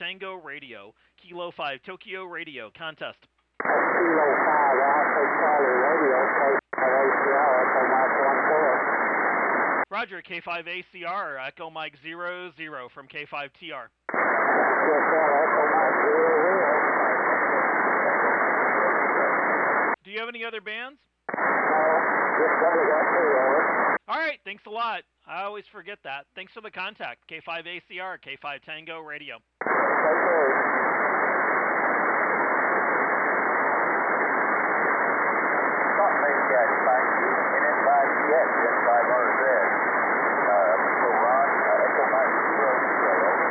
Tango Radio, Kilo 5 Tokyo Radio contest. Kilo 5 Alpha Charlie Radio, K5 ACR, Echo Mike 14. Roger, K5 ACR, Echo Mike 00 from K5 TR. QSL, Echo Mike 00. Do you have any other bands? No, just only got 2, over. All right, thanks a lot. I always forget that. Thanks for the contact. K5 ACR, K5 Tango Radio. NN5DX, N5RZ. So Ron, Echo Mike 00, over.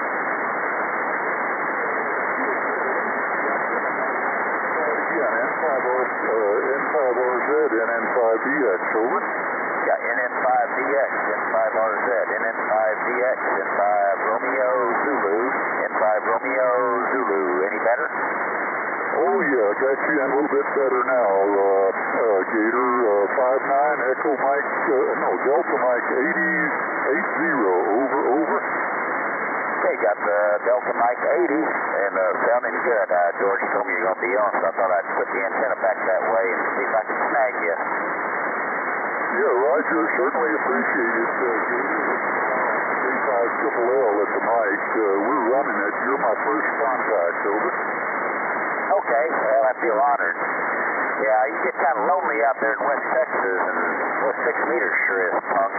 N5RZ, NN5DX, over. Yeah, NN5DX, N5RZ, NN5DX, N5 Romeo Zulu, N5 Romeo Zulu. Any better? Oh yeah, got you in a little bit better now, Gator. 59 Echo Mike, Delta Mike 80, over. Okay, got the Delta Mike 80 and sounding good. George told me you're going to be on, so I thought I'd put the antenna back that way and see if I can snag you. Yeah, Roger, certainly appreciate it, Gator. K5 Triple L at the mic. We're running it. You're my first contact, over. Okay, well, I feel honored. Yeah, you get kind of lonely out there in West Texas, and 6 meters sure is punk.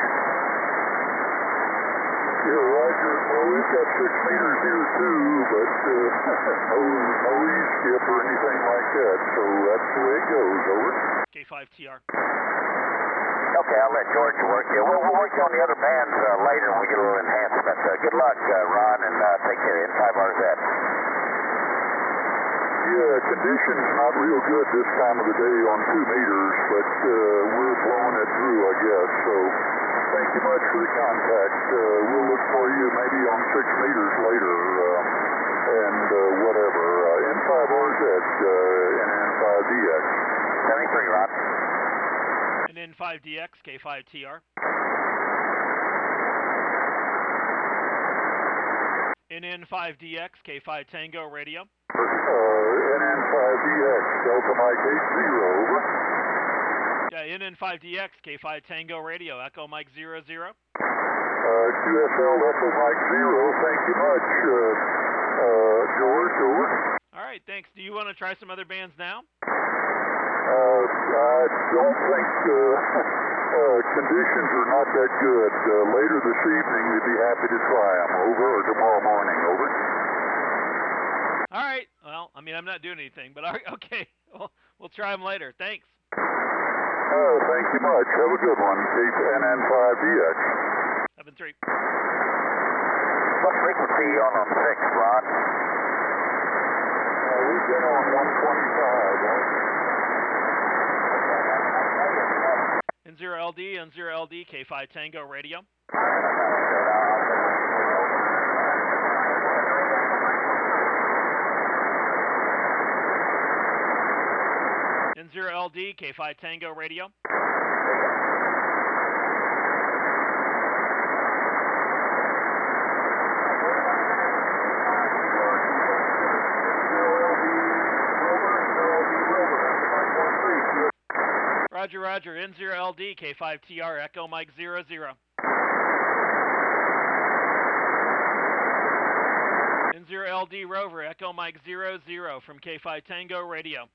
Yeah, Roger. Well, we've got 6 meters here too, but no E-skip or anything like that, so that's the way it goes, over. K5 TR. Okay, I'll let George work you. We'll work you on the other bands later when we get a little enhancement. Good luck, Ron, and take care. N5RZ. Yeah, conditions not real good this time of the day on 2 meters, but we're blowing it through, I guess. So thank you much for the contact. We'll look for you maybe on 6 meters later, and whatever. N5RZ and N5DX. 73, Ron. NN5DX, K5 TR. NN5DX, K5 Tango Radio. NN5DX, Delta Mike 80, over. Yeah, NN5DX, K5 Tango Radio, Echo Mike 00. QSL, Echo Mike 0, thank you much, George, over. All right, thanks. Do you want to try some other bands now? I don't think conditions are not that good. Later this evening, we'd be happy to try them, over, or tomorrow morning, over. All right. Well, I mean, I'm not doing anything, but all right, okay. We'll try them later. Thanks. Oh, thank you much. Have a good one. NN5DX. 7-3. What frequency are you on 6, Ron? We've been on 125, N0LD, N0LD, K5 Tango Radio. N0LD, K5 Tango Radio. Roger, N0LD, K5 TR, Echo Mike 00. N0LD Rover, Echo Mike 00 from K5 Tango Radio.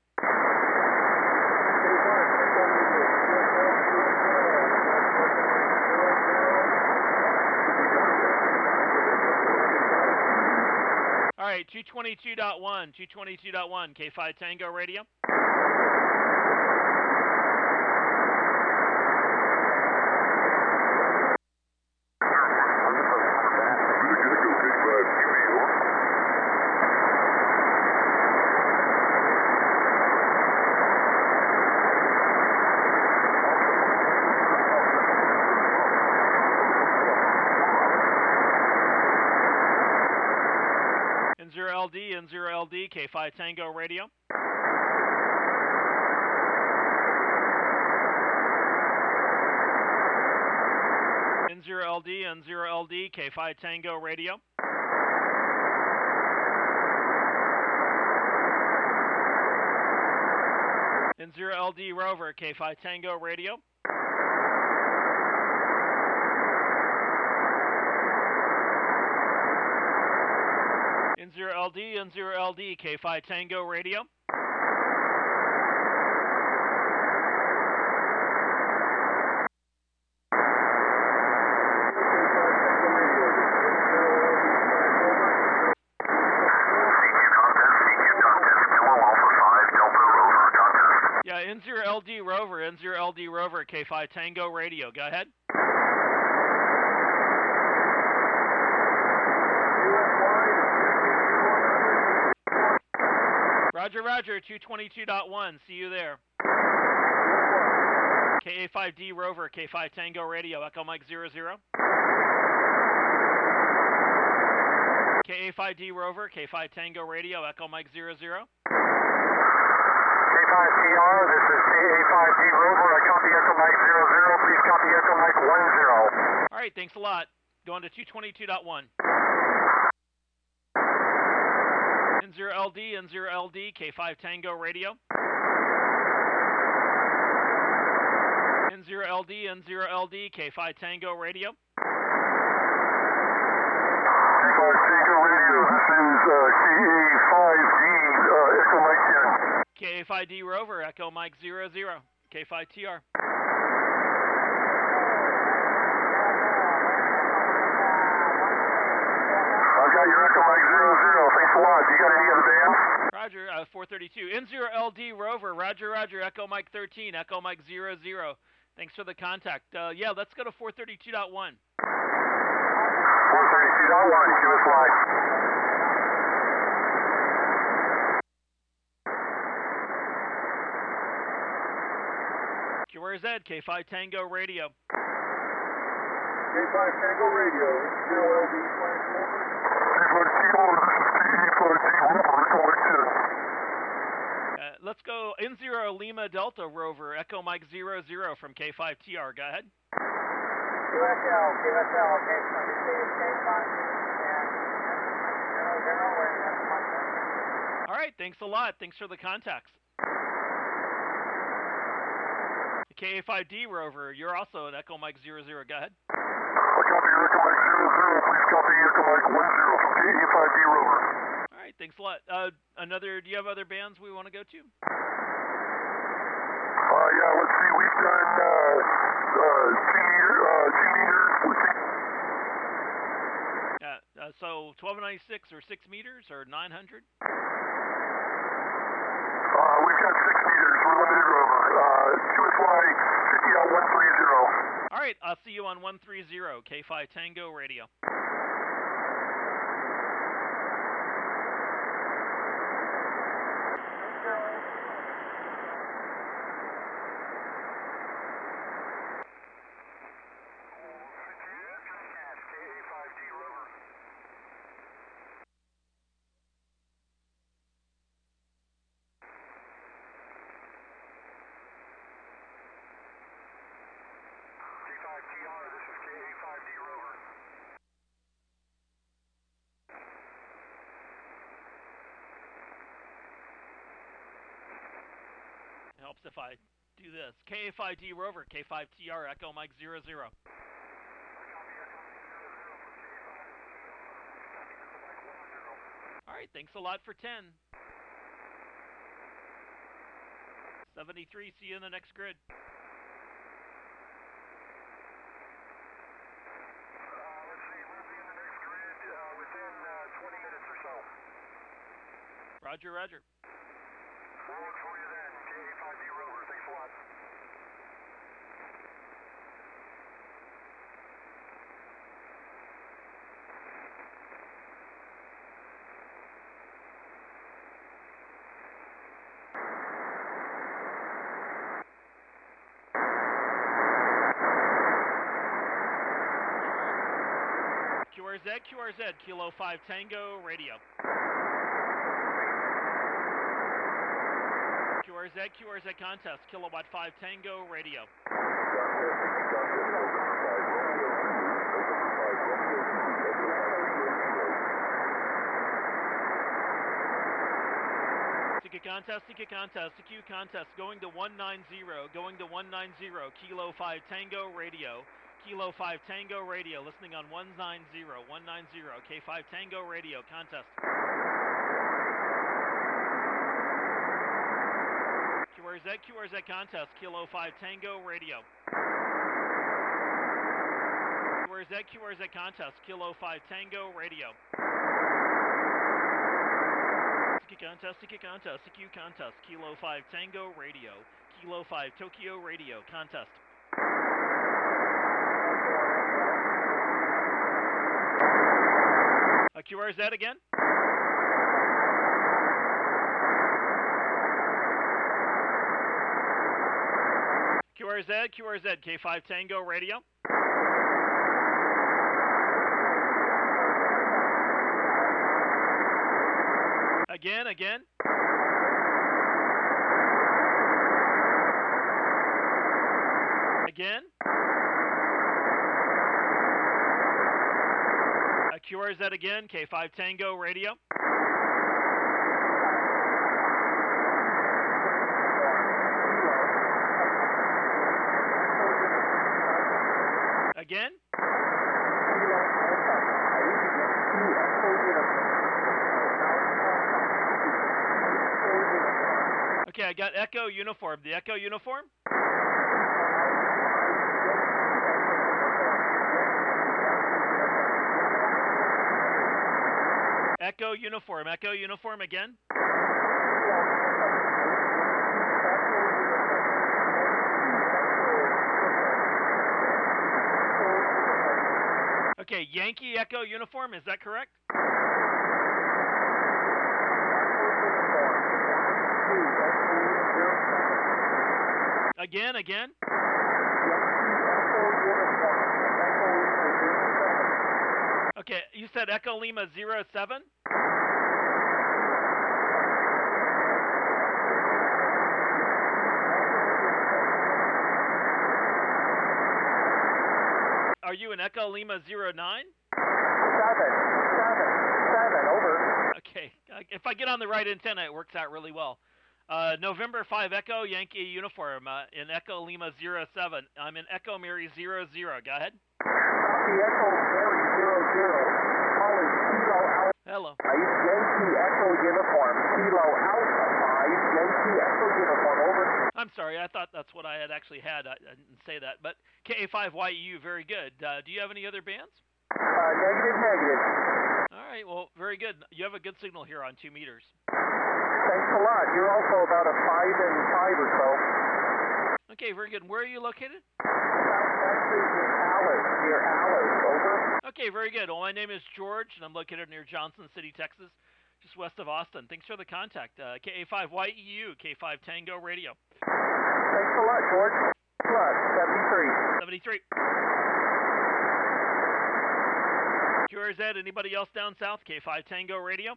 All right, 222.1, K5 Tango Radio. N0LD, K5 Tango Radio. N0LD, K5 Tango Radio. N0LD Rover, K5 Tango Radio. N0LD, K5 Tango Radio. Yeah, N0LD Rover, K5 Tango Radio. Go ahead. Roger, 222.1. See you there. KA5D Rover, K5 Tango Radio, Echo Mike 00. KA5D Rover, K5 Tango Radio, Echo Mike 00. K5TR, this is KA5D Rover. I copy Echo Mike 00. Please copy Echo Mike 10. All right, thanks a lot. Going to 222.1. N0LD, K5 Tango Radio. N0LD, K5 Tango Radio. K5 Tango Radio, this is KA5D, Echo Mike 10. KA5D Rover, Echo Mike 00. K5TR. I got your Echo Mike 00. Thanks a lot. You got any other bands? Roger, 432. N0LD Rover, Roger, Echo Mike 13, Echo Mike 00. Thanks for the contact. Yeah, let's go to 432.1. 432.1, give us live. QRZ, K5 Tango Radio. K5 Tango Radio, N0LD flight over. Let's go N0 Lima Delta Rover, Echo Mike 00 from K5TR. Go ahead. QSL, okay, so this is K5 and 00, All right, thanks a lot. Thanks for the contacts. The KA5D Rover, you're also at Echo Mike 00. Go ahead. I copy Echo Mike 00. Please copy Echo Mike 10 from KA5D Rover. All right, thanks a lot. Do you have other bands we want to go to? Yeah, let's see. We've done 2 meters. So 1296 or 6 meters or 900? We've got 6 meters. We're limited rover. QSY 50.130. All right, I'll see you on 130, K5 Tango Radio. Helps if I do this. KA5D Rover, K5TR, Echo Mike 00. All right, thanks a lot for 10. 73, see you in the next grid. Let's see, we'll be in the next grid within 20 minutes or so. Roger. We'll look for you then. KA5D Rover, thanks a lot. QRZ, Kilo 5 Tango Radio. QRZ contest, Kilowatt 5 Tango Radio. Seek contest, CQ contest, going to 190, going to 190, Kilo 5 Tango Radio, Kilo 5 Tango Radio, listening on 190, K5 Tango Radio, contest. QRZ contest, Kilo 5 Tango Radio. QRZ contest, Kilo 5 Tango Radio. CQ contest, CQ contest, Kilo 5 Tango Radio, Kilo 5 Tokyo Radio, contest. QRZ again. QRZ, K5 Tango Radio. Again. Again. QRZ again, K5 Tango Radio. Again. Okay, I got Echo Uniform. The Echo Uniform? Echo Uniform again. Okay, Yankee Echo Uniform, is that correct? Again. Okay, you said Echo Lima 07? Are you an Echo Lima 09? 7, over. Okay, if I get on the right antenna, it works out really well. November 5 Echo Yankee Uniform in Echo Lima 07. I'm in Echo Mary 00. Go ahead. Copy Echo Mary 00. Calling Kilo Alpha Hello. 5, Yankee Echo Uniform. Kilo Alpha 5, Yankee Echo Uniform. Over. I'm sorry, I thought that's what I had actually had. I didn't say that. But KA5YEU, very good. Do you have any other bands? Negative. All right, well, very good. You have a good signal here on 2 meters. Thanks a lot. You're also about a 5 and 5 or so. Okay, very good. Where are you located? Actually, near Alice. Over. Okay, very good. Well, my name is George, and I'm located near Johnson City, Texas, just west of Austin. Thanks for the contact. KA5YEU, K5 Tango Radio. Thanks a lot, George. Thanks a lot. 73. QRZ, anybody else down south? K5 Tango Radio.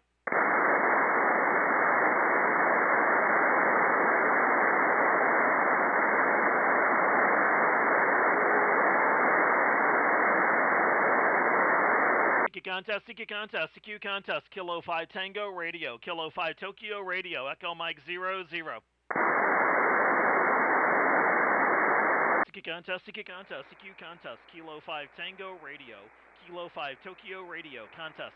CQ contest, Kilo 5 Tango Radio, Kilo 5 Tokyo Radio, Echo Mike 00. CQ contest, Kilo 5 Tango Radio, Kilo 5 Tokyo Radio, contest.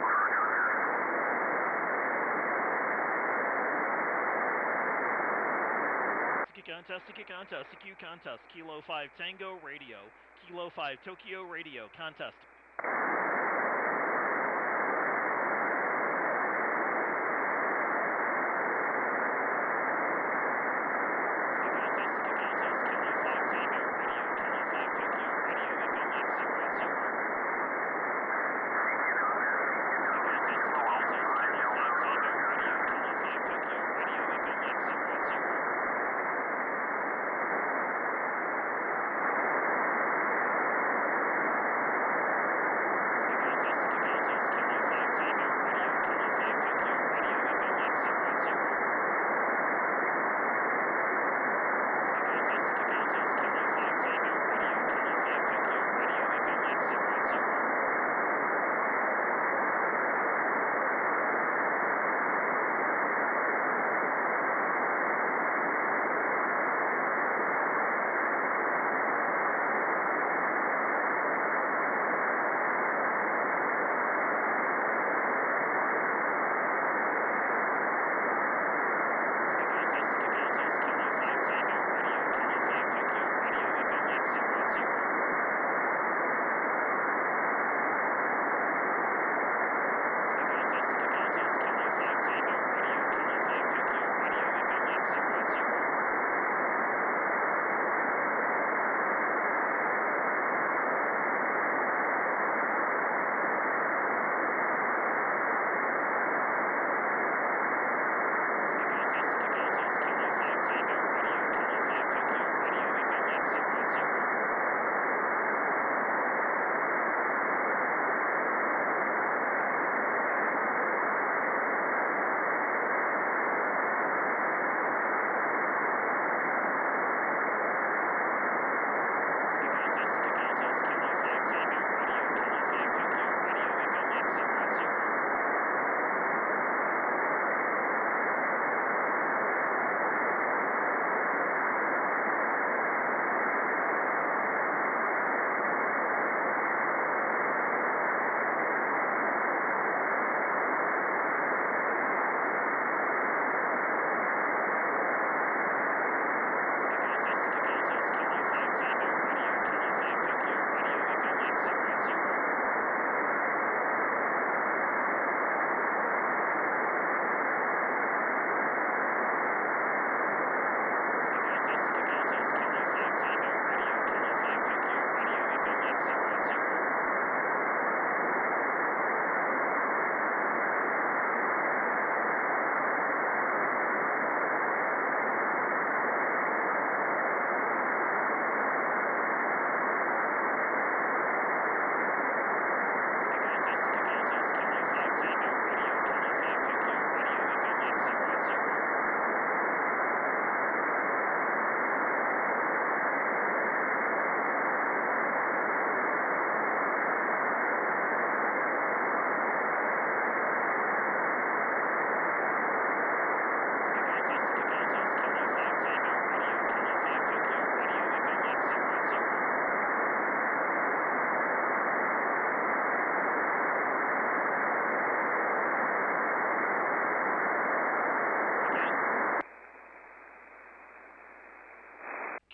CQ contest, Kilo 5 Tango Radio, Kilo 5 Tokyo Radio, contest.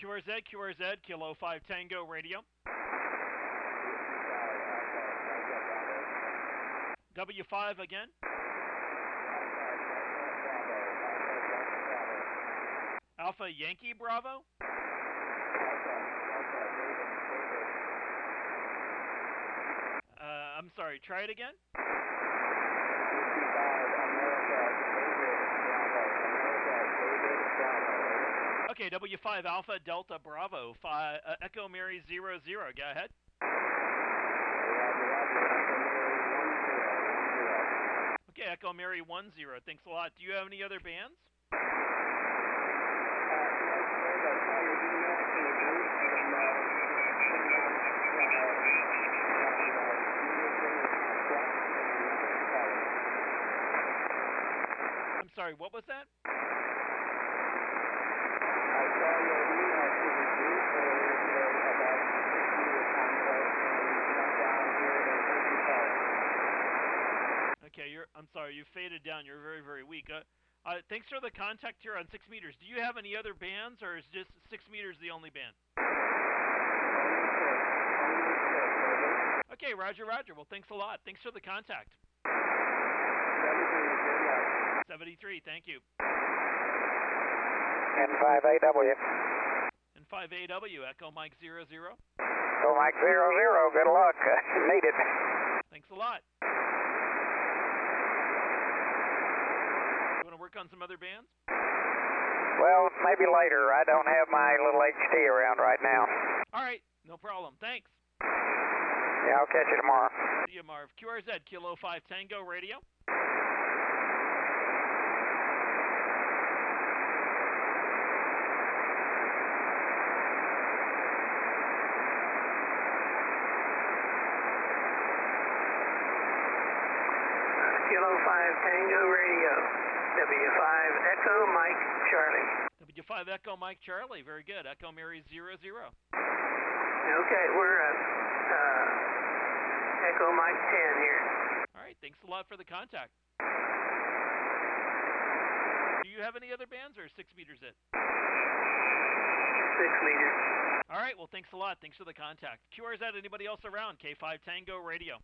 QRZ, Kilo 5 Tango Radio. W5 again. Alpha Yankee Bravo. I'm sorry, try it again. Okay, W5 Alpha Delta Bravo, Echo Mary 00, go ahead. Okay, Echo Mary 10, thanks a lot. Do you have any other bands? I'm sorry, what was that? Okay, I'm sorry, you faded down. You're very, very weak. Thanks for the contact here on 6 meters. Do you have any other bands, or is just 6 meters the only band? Okay, Roger. Well, thanks a lot. Thanks for the contact. 73, thank you. N5AW. N5AW, Echo Mike 00. Echo Mike 00, good luck. Need it. Thanks a lot. You want to work on some other bands? Well, maybe later. I don't have my little HT around right now. All right, no problem. Thanks. Yeah, I'll catch you tomorrow. See you, Marv. QRZ, Kilo 5 Tango Radio. Kilo 5 Tango Radio. W5 Echo Mike Charlie. W5 Echo Mike Charlie, very good. Echo Mary 00. Okay, we're Echo Mike 10 here. All right, thanks a lot for the contact. Do you have any other bands, or 6 meters it? 6 meters. All right, well, thanks a lot. Thanks for the contact. QRZ, anybody else around? K5 Tango Radio.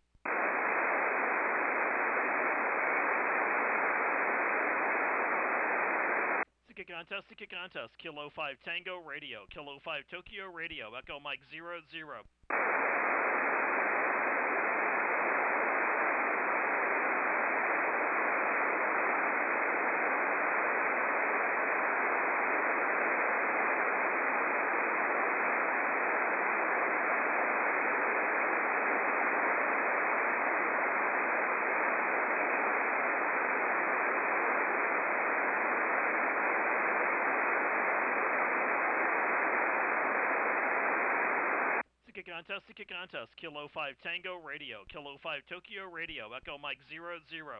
Sika contest, Kilo 5 Tango Radio, Kilo 5 Tokyo Radio, Echo Mike 00. Sika contest, Kilo 5 Tango Radio, Kilo 5 Tokyo Radio, Echo Mike 00.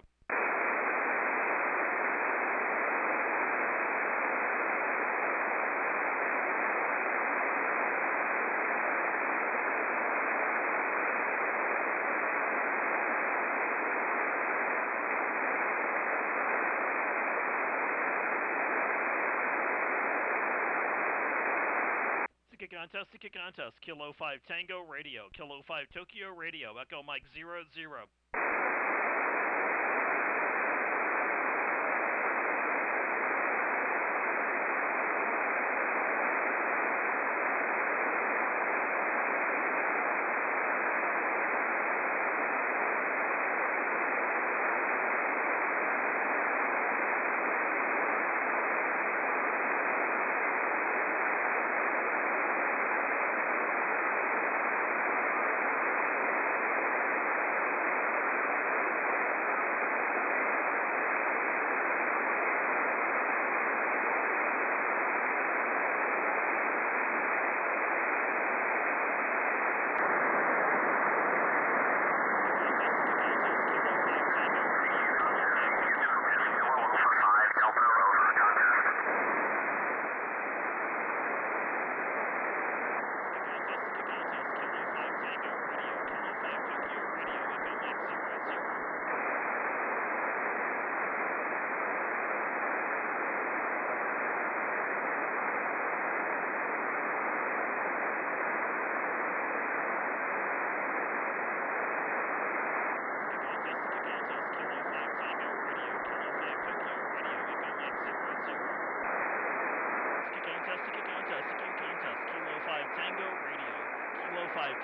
Sika contest, Kilo 5 Tango Radio, Kilo 5 Tokyo Radio, Echo Mike 00.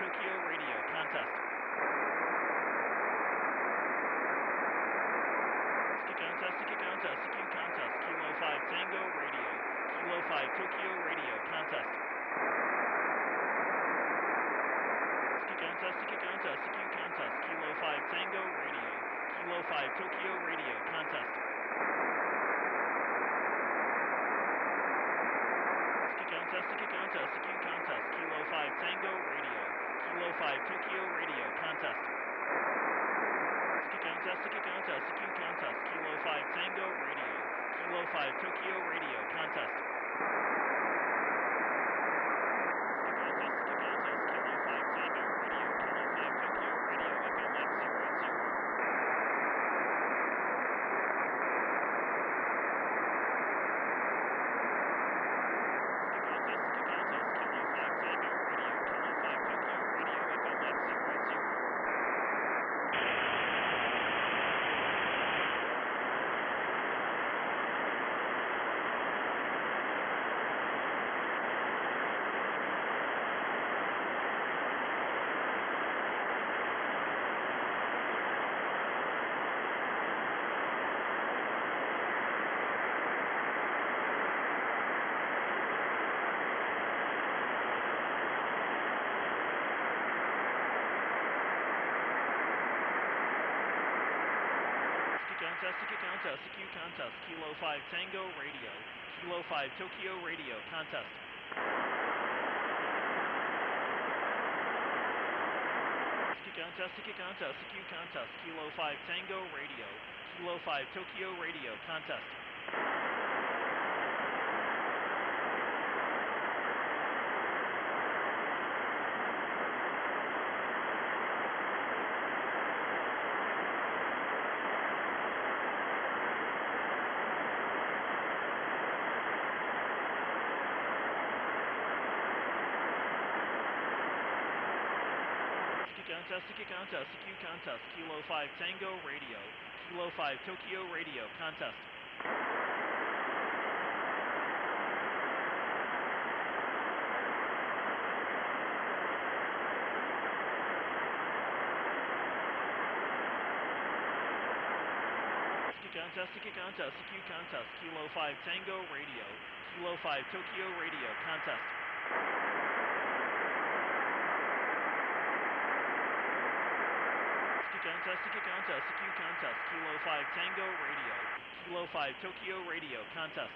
Tokyo Radio, contest. Ski contest, CQ contest, Kilo 5 Tango Radio, Kilo 5 Tokyo Radio, contest. Ski contest, CQ contest, Kilo 5 Tango Radio, Kilo 5 Tokyo Radio, contest. Ski contest, CQ contest, Kilo 5 Tango Radio, Kilo 5 Tokyo Radio, contest. Ski contest, CQ contest, Kilo 5 Tango Radio, Kilo 5 Tokyo Radio, contest. Ski contest, Kilo 5 Tango Radio, Kilo 5 Tokyo Radio, Echo Mike 00. Contest, CQ contest, Kilo 5 Tango Radio, Kilo 5 Tokyo Radio, contest. CQ contest, CQ contest, Kilo 5 Tango Radio, Kilo 5 Tokyo Radio, contest. CQ contest, Kilo 5 Tango Radio, Kilo 5 Tokyo Radio, contest. CQ contest, Kilo 5 Tango Radio, Kilo 5 Tokyo Radio, contest. CQ contest, Kilo 5 Tango Radio, Kilo 5 Tokyo Radio, contest.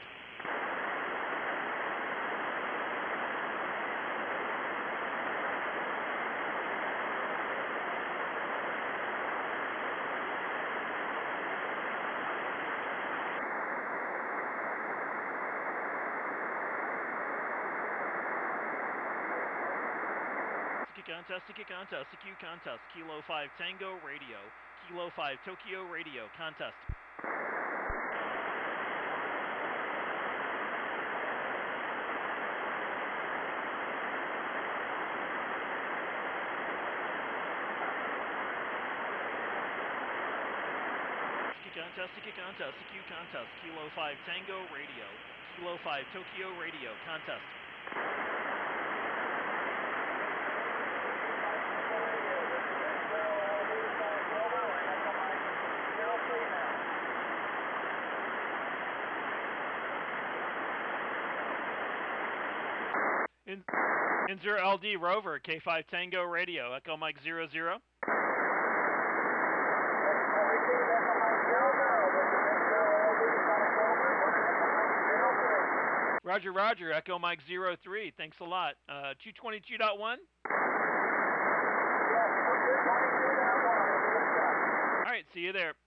CQ contest, Kilo 5 Tango Radio, Kilo 5 Tokyo Radio, contest. CQ contest, Kilo 5 Tango Radio, Kilo 5 Tokyo Radio, contest. Inzer LD Rover, K5 Tango Radio, Echo Mike 00. Roger, Roger, Echo Mike 03, thanks a lot. 222.1? Alright, see you there.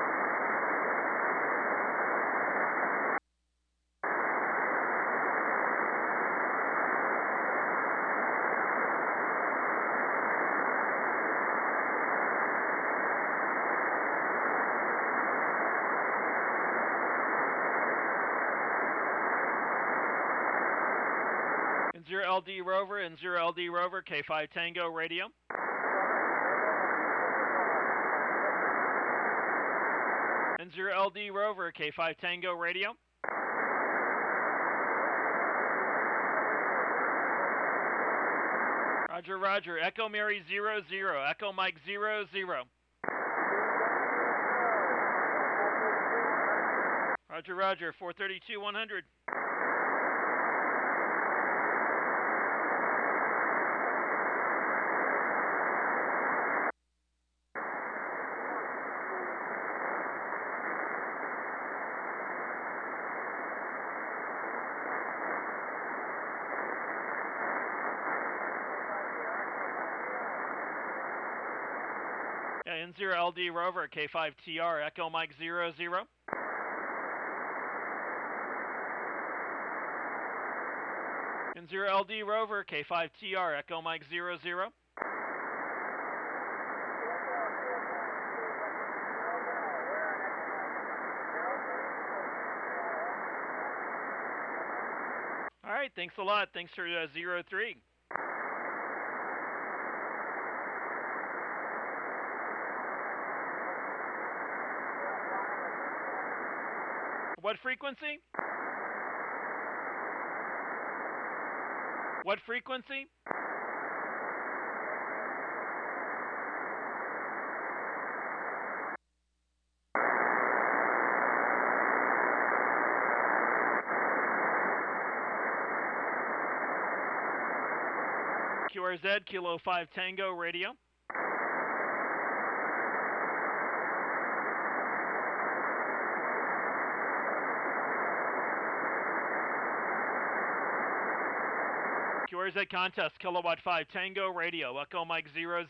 Inzer LD Rover, Inzer LD Rover, K5 Tango Radio. Inzer LD Rover, K5 Tango Radio. Roger, Roger. Echo Mary 00. Echo Mike 00. Roger, Roger. 432 100. Yeah, N0LD Rover, K5TR, Echo Mike 00. N0LD Rover, K5TR, Echo Mike 00. All right, thanks a lot. Thanks for 03. What frequency? What frequency? QRZ, Kilo 5 Tango Radio. QRZ contest, Kilowatt 5 Tango Radio, Echo Mike 00.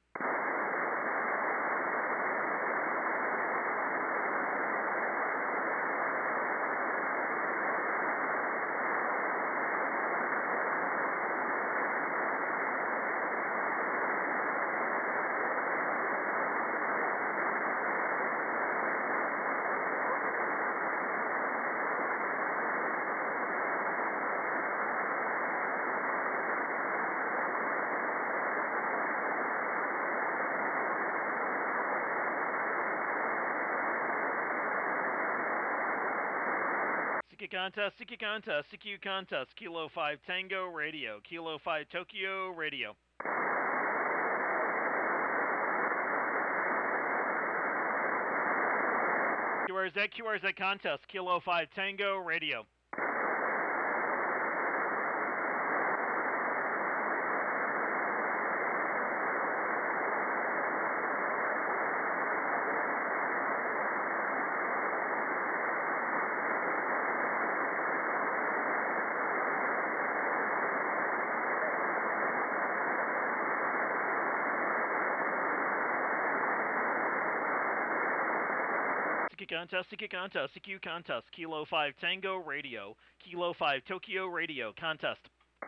CQ contest, Kilo 5 Tango Radio, Kilo 5 Tokyo Radio. QRZ contest, Kilo 5 Tango Radio. CQ contest, Kilo 5 Tango Radio, Kilo 5 Tokyo Radio, contest.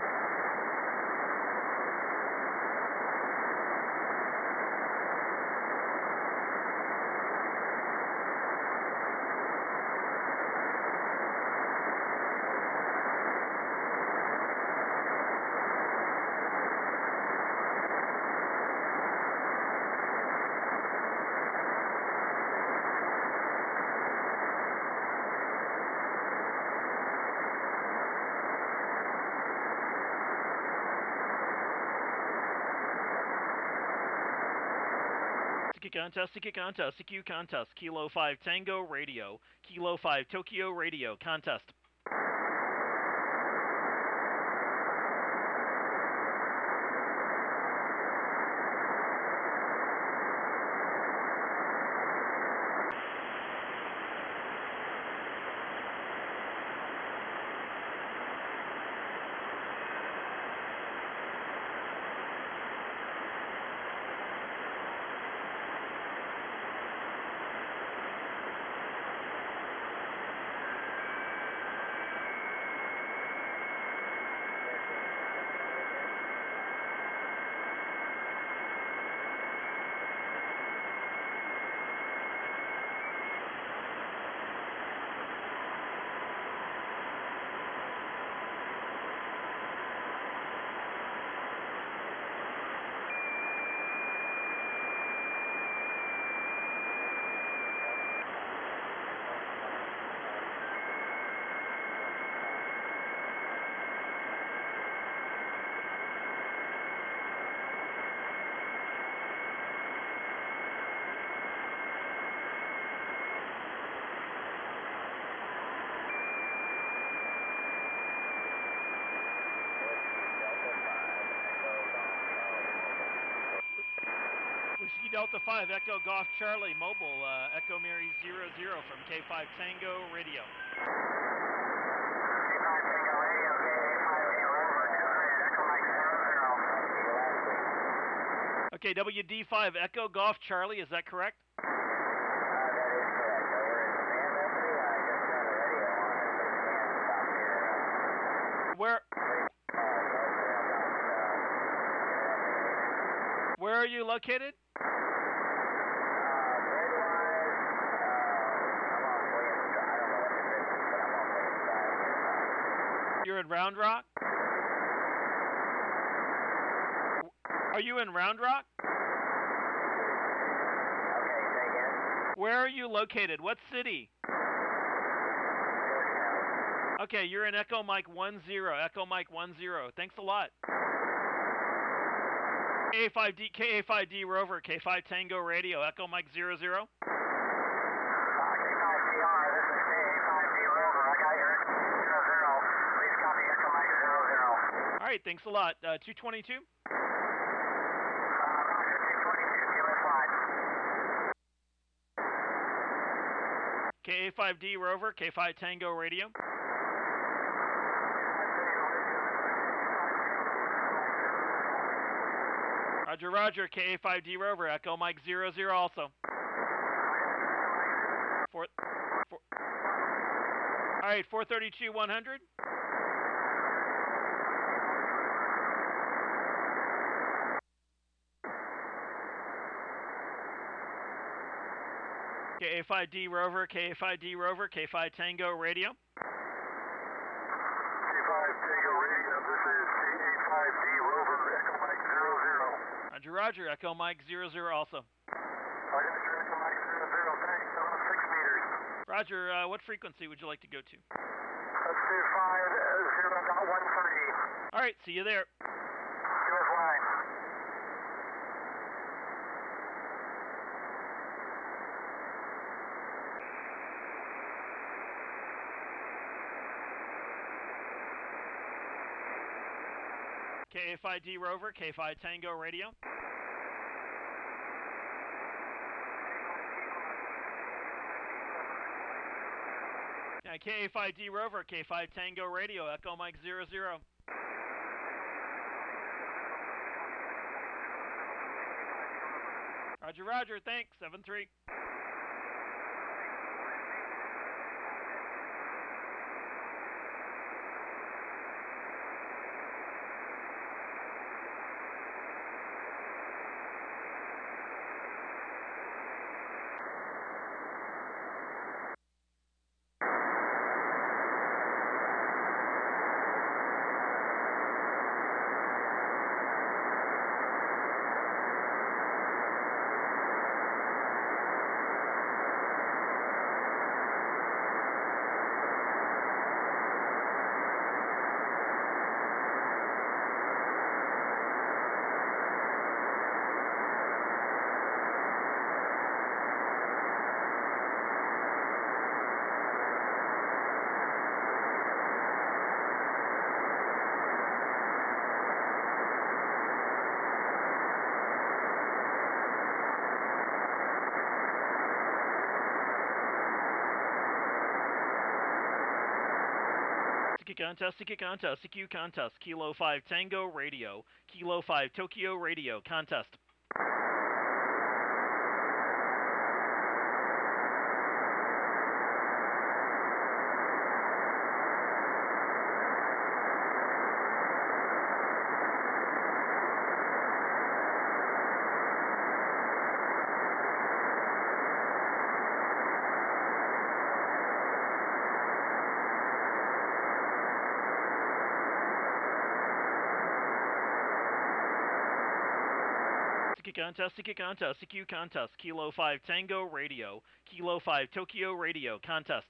CQ contest, Kilo 5 Tango Radio, Kilo 5 Tokyo Radio, contest. Delta 5 Echo Golf Charlie Mobile, Echo Mary 00 from K5 Tango Radio. K5 Tango Radio, K5D Rover, 200, Echo Mike 00. Okay, WD5 Echo Golf Charlie, is that correct? That is correct. We're in command message. I just got a radio on it, so you can't stop here. Where are you located? You're in Round Rock? Are you in Round Rock? Okay, say again. Where are you located? What city? Georgetown. Okay, you're in Echo Mike 10, Echo Mike 10. Thanks a lot. KA5D Rover, K5 Tango Radio, Echo Mike 00. K5DR, this is KA5D Rover. I got your 00. Please copy Echo Mike 00. All right, thanks a lot. 222? Roger, 222, KA5D Rover, K5 Tango Radio. Roger, Roger, KA5D Rover, Echo Mike 00 also. All right, 432, 100. KA5D Rover, KA5D Rover, K5 Tango Radio. K5 Tango Radio, this is KA5D Rover, Echo Mike 00. Roger, Roger, Echo Mike 00 also. I got your Echo Mike 00, thanks, about 6 meters. Roger, what frequency would you like to go to? Let's do 50.130. All right, see you there. US line. KA5D Rover, K5 Tango Radio. Yeah, KA5D Rover, K5 Tango Radio, Echo Mike 00. Roger, Roger, thanks, 73. Contest, CQ contest, Kilo 5 Tango Radio, Kilo 5 Tokyo Radio, contest. Contest, CQ contest, Kilo 5 Tango Radio, Kilo 5 Tokyo Radio, contest.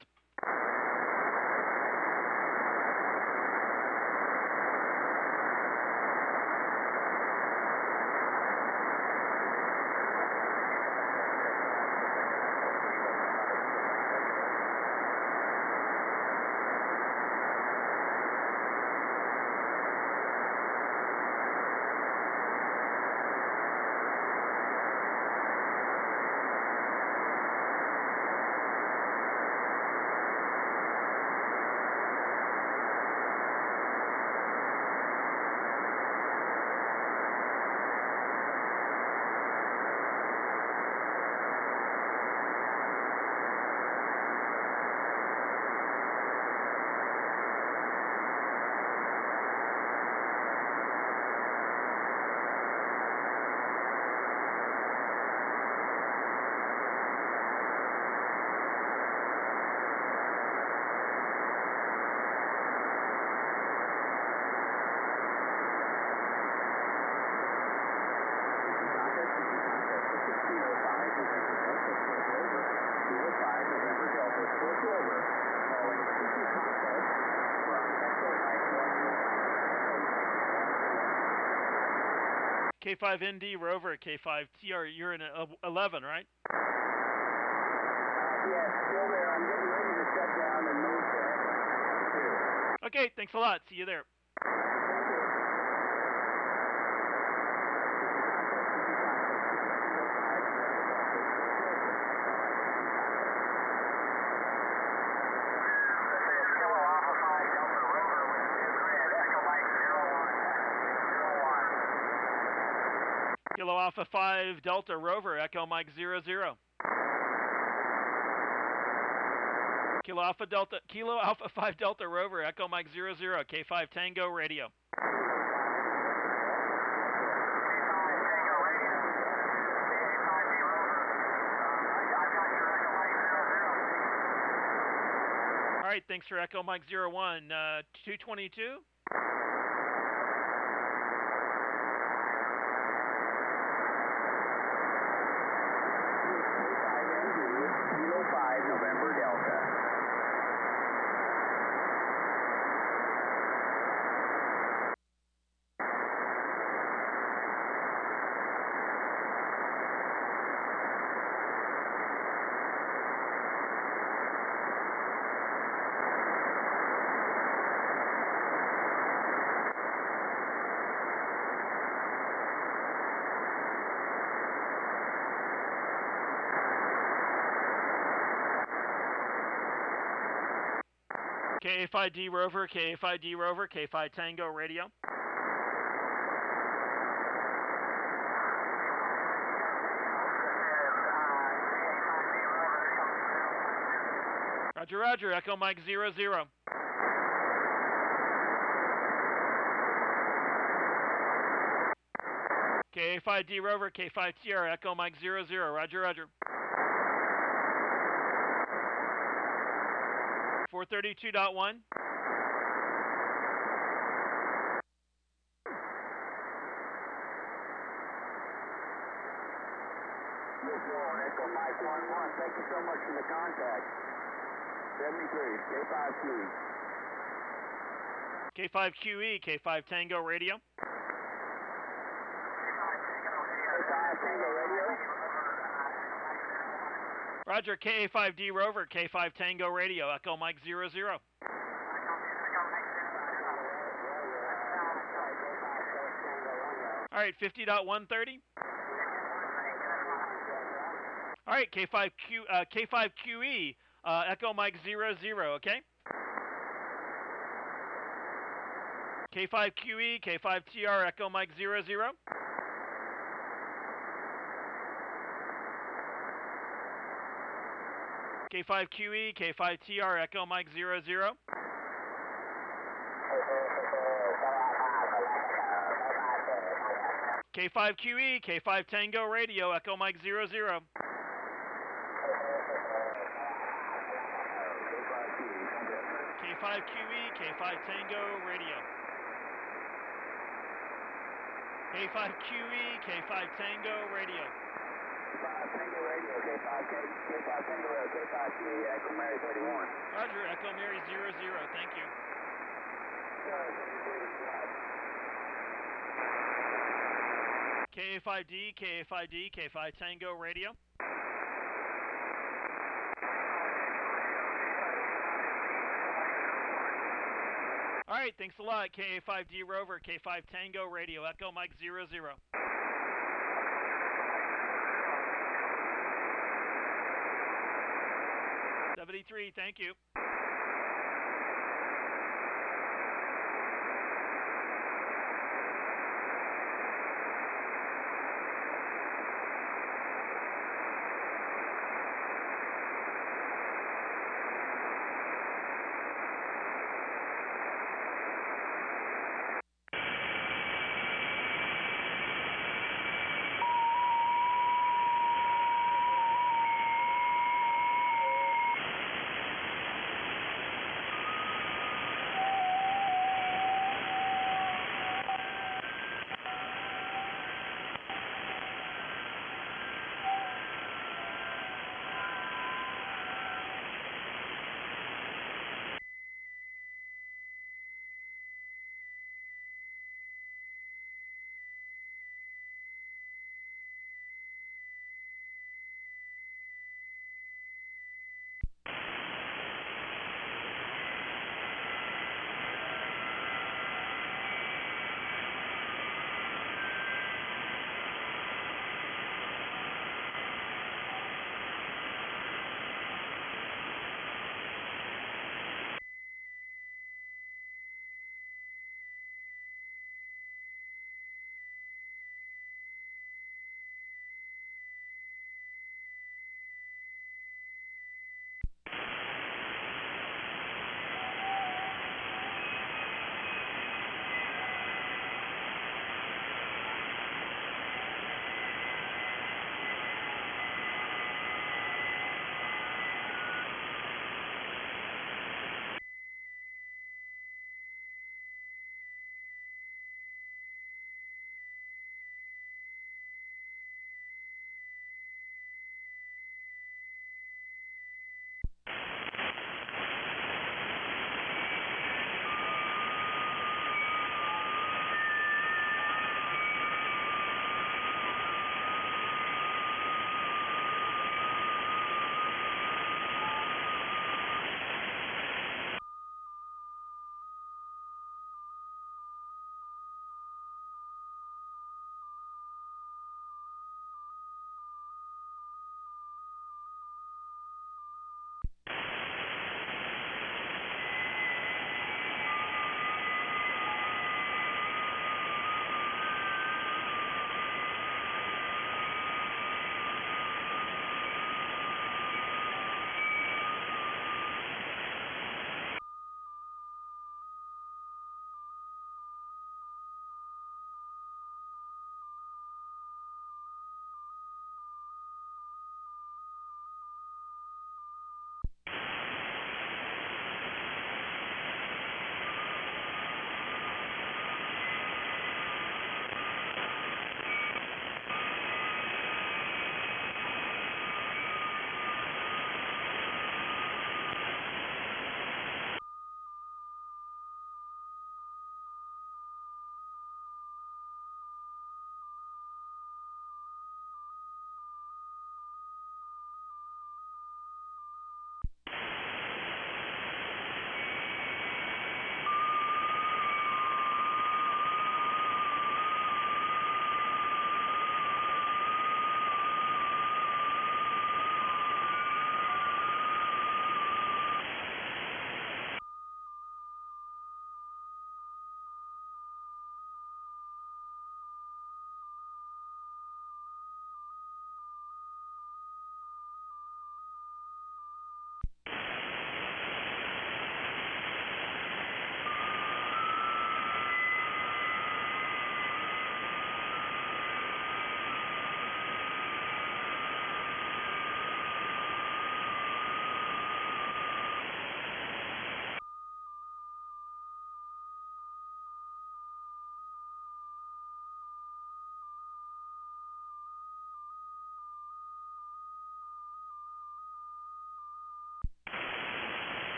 K5ND Rover, K5TR, you're in 11, right? Yes, still there. I'm getting ready to shut down and move to Echo 2. Okay, thanks a lot. See you there. Kilo Alpha 5 Delta Rover, Echo Mike 00. Kilo Alpha 5 Delta Rover, Echo Mike 00, K5 Tango Radio. All right, thanks for Echo Mike 01, 222. November Delta. KA5D Rover, KA5D Rover, K5 Tango Radio. Roger, roger, Echo Mike 00. KA5D Rover, K5TR, Echo Mike 00, roger, roger. 432.1. Echo Mike 11. Thank you so much for the contact. 73, K5QE. K5QE, K5 Tango Radio. K5 Tango Radio. Roger, KA5D Rover, K5 Tango Radio, Echo Mike 00. All right, 50.130. All right, K5QE, Echo Mike 00, okay? K5QE, K5TR, Echo Mike 00. K5QE, K5TR, Echo Mike 00. K5QE, K5 Tango Radio, Echo Mike 00. K5QE, K5 Tango Radio. K5QE, K5 Tango Radio. Tango Radio, K5 Tango Radio, K5QE, Echo Mary 31. Roger, Echo Mary 00, thank you. KA5D, KA5D, K5 Tango Radio. All right, thanks a lot. KA5D Rover, K5 Tango Radio, Echo Mike 00. 73, thank you.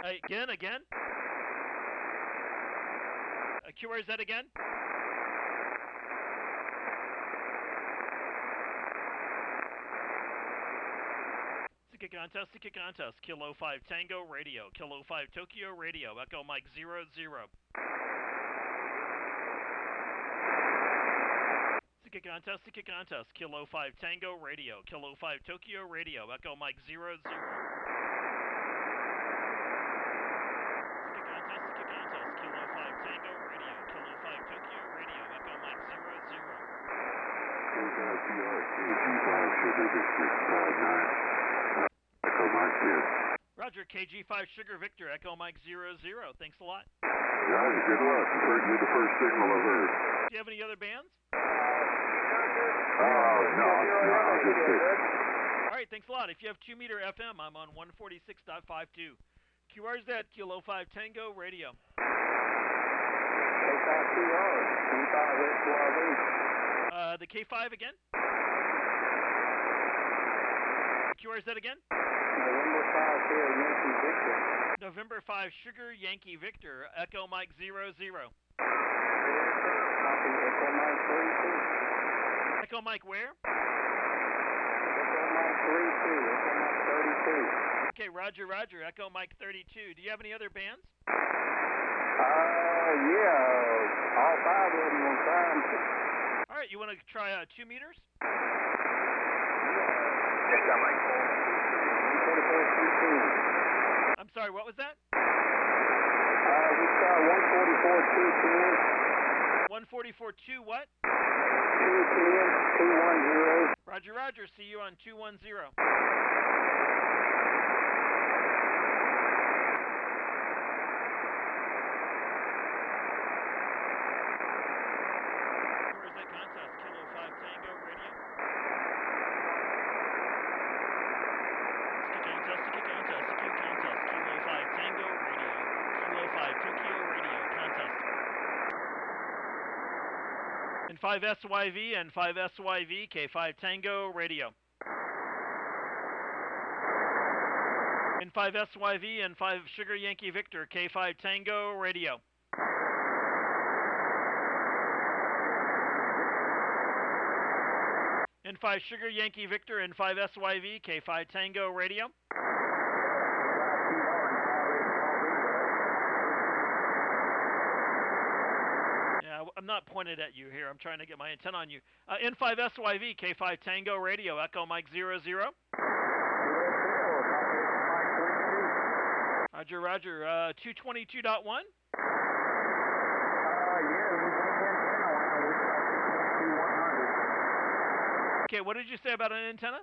Again? QRZ again? Seeker contest, Kilo 5 Tango Radio, Kilo 5 Tokyo Radio, Echo Mike 00. Seeker contest, Kilo 5 Tango Radio, Kilo 5 Tokyo Radio, Echo Mike 00. Seeker contest, Kilo 5 Tango Radio, Kilo 5 Tokyo Radio, Echo Mike 00. Roger, KG5 Sugar Victor, Echo Mike 00. Thanks a lot. Roger, good luck. Certainly the first signal I've heard. Do you have any other bands? No, just this. All right, thanks a lot. If you have 2 meter FM, I'm on 146.52. QRZ, Kilo 5 Tango Radio. The K5 again? QRZ again? November 5 Sugar Yankee Victor, Echo Mike 00. Echo Mike where? Okay, Roger, Echo Mike 32. Do you have any other bands? Yeah, all 5 of them on time. All right, you want to try 2 meters? Echo Mike. I'm sorry, what was that? We saw 144, 210. 144.2 what? 210, 210. Roger, see you on 210. And 5SYV and 5SYV, K5 Tango Radio. And 5SYV and 5 Sugar Yankee Victor, K5 Tango Radio. And 5 Sugar Yankee Victor and 5SYV, K5 Tango Radio. I'm not pointed at you here. I'm trying to get my antenna on you. N5SYV, K5 Tango Radio, Echo Mike 00. Roger. 222.1? Okay, what did you say about an antenna?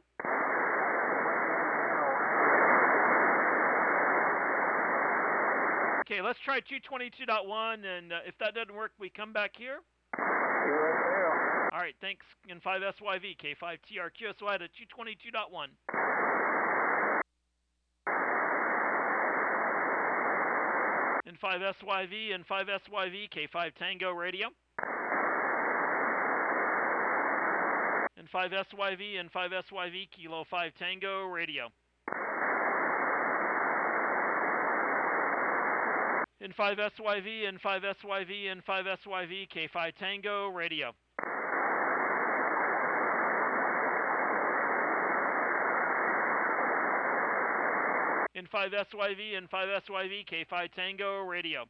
Okay, let's try 222.1, and if that doesn't work, we come back here. All right, thanks. In 5SYV, K5 TRQSY to 222.1. In 5SYV and 5SYV, K5 Tango Radio. In 5SYV and 5SYV, Kilo 5 Tango Radio. In 5SYV and 5SYV and 5SYV, K5 Tango Radio. In 5SYV and 5SYV, K5 Tango Radio.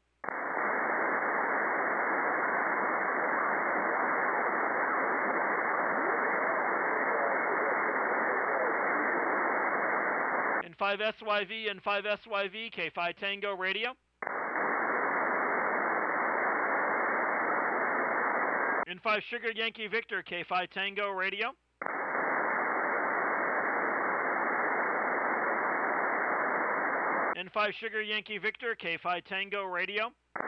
In 5SYV and 5SYV, K5 Tango Radio. In 5 Sugar Yankee Victor, K5 Tango Radio. In 5 Sugar Yankee Victor, K5 Tango Radio.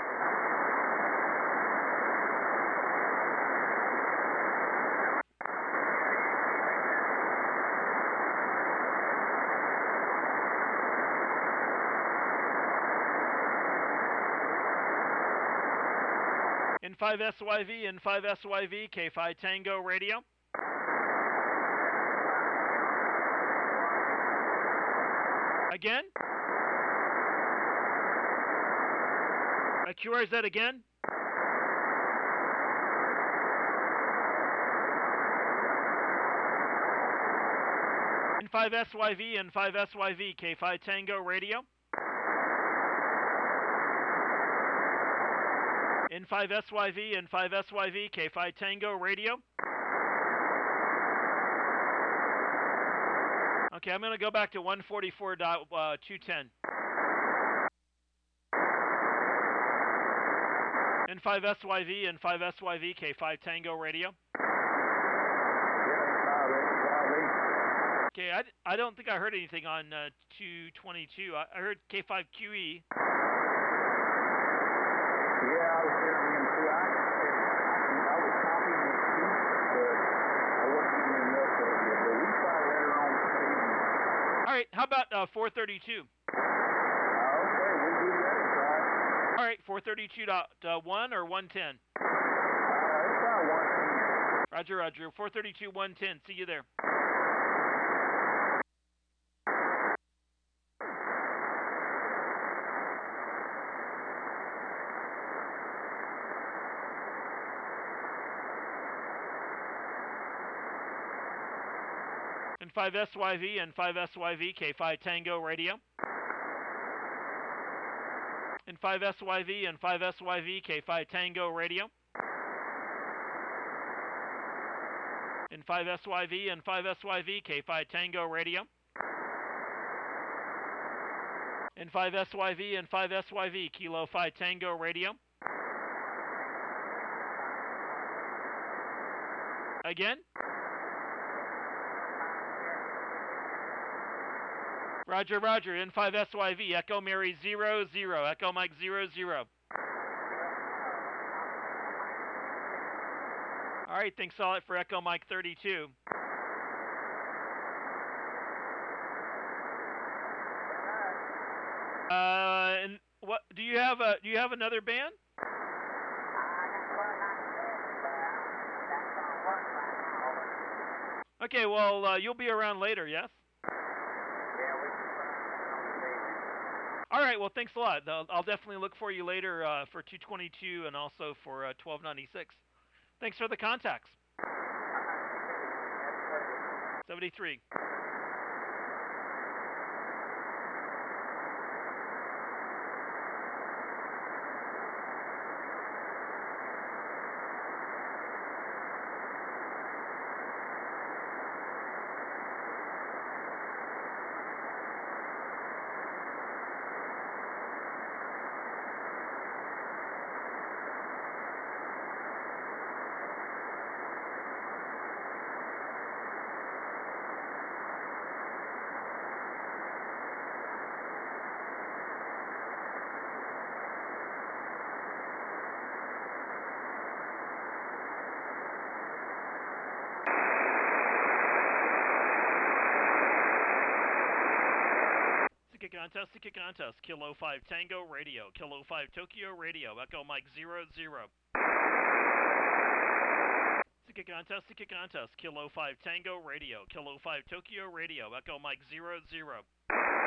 In 5SYV and 5SYV, K5 Tango Radio. Again? QRZ again. N5SYV, N5SYV, K5 Tango Radio. N5SYV, N5SYV, K5 Tango Radio. Okay, I'm going to go back to 144.210. N5SYV, N5SYV, K5 Tango Radio. Okay, I don't think I heard anything on 222. I heard K5QE. Yeah, I was hearing him too. I was copying the speech, but I wasn't getting enough of it. But we saw later on this evening. All right, how about 432? Okay, we'll give that a try. All right, 432.1 or 110? Let's try 110. Roger, Roger. 432, 110. See you there. N5SYV, N5SYV, K5 Tango Radio. N5SYV, N5SYV, K5 Tango Radio. N5SYV, N5SYV, K5 Tango Radio. N5SYV, N5SYV, Kilo 5 Tango Radio. Again? Roger, Roger, N5SYV, Echo Mary 00, Echo Mike 00. All right, thanks a lot for Echo Mike 32. And what do you have another band? Okay, well, you'll be around later, yes? All right, well, thanks a lot. I'll definitely look for you later for 222 and also for 1296. Thanks for the contacts. 73. Seeker contest, Kilo 5 Tango Radio, Kilo 5 Tokyo Radio, Echo Mike 00. Seeker contest, Kilo 5 Tango Radio, Kilo 5 Tokyo Radio, Echo Mike 00.